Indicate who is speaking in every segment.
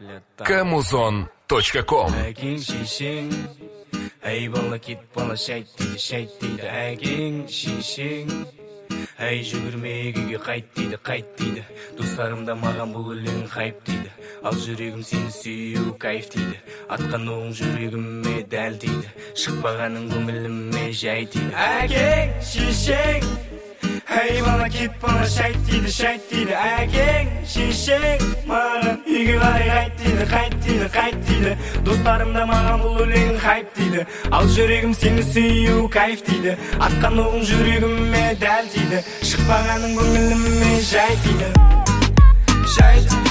Speaker 1: Kamuzon.com.
Speaker 2: Әкең шешең, әй бала кет бала шайт дейді әкең шешең. Әй жүгірме үйге қайт дейді, достарым да маған бұл өлең хайп дейді. Ал жүрегім сені сүю кайф дейді, атқан оғың жүрегіме дәл дейді, шықпағаның көңіліме жай дейді. Әкең шешең, әй бала кет бала шайт дейді әкең шешең, маған үйге қарай қайт дейді, достарым да маған бұл өлең хайп дейді. Ал жүрегім сені сүю кайф дейді, атқан оғың жүрегіме дәл дейді, шықпағаның көңіліме жай дейді. Жай дейді,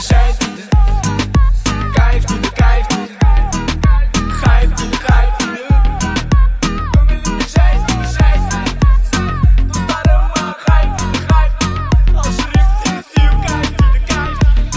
Speaker 2: кайф дейді, хайп дейді, көңіліме жай дейді, достарыма хайп дейді, ал жүрек сені сүю кайф дейді.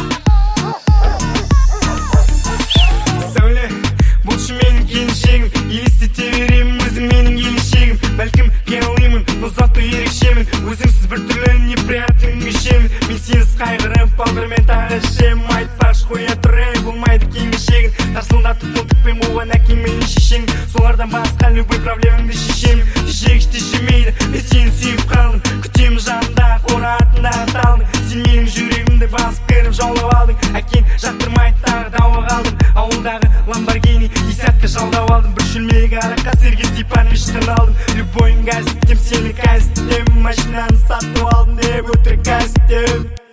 Speaker 2: Сәуле, бұлшы менің келіншегім, елестете беремін өзің менің келіншегім. Бәлкім қиялимын, ұзату ерекшемін, өзіңсіз бір түрлі неприятный кешемін. Мен сенсіз қайғырып балдырмен тағы ішемін, айтпақшы қоя тұрай болмайды кеңешегін. Тарсылдатып мылтықпен болған әкең менің шешең, солардан басқа любой проблемаңды шешемін. Тежегіште жемейді, мен сені сүйіп қалдым, күтемін жанымда қора артында талдың. Сен менің жүрегімді басып кіріп жаулап алдың, әкең жақтырмайды тағы дауа қалдым. Ауылдағы ламборгини десятка жалдап алдым, бір шөлмегі араққа серге степан мечтаны алдым. Любойын газеттем, сені газеттем, машинаны сатып алдым деп өтірік газеттем.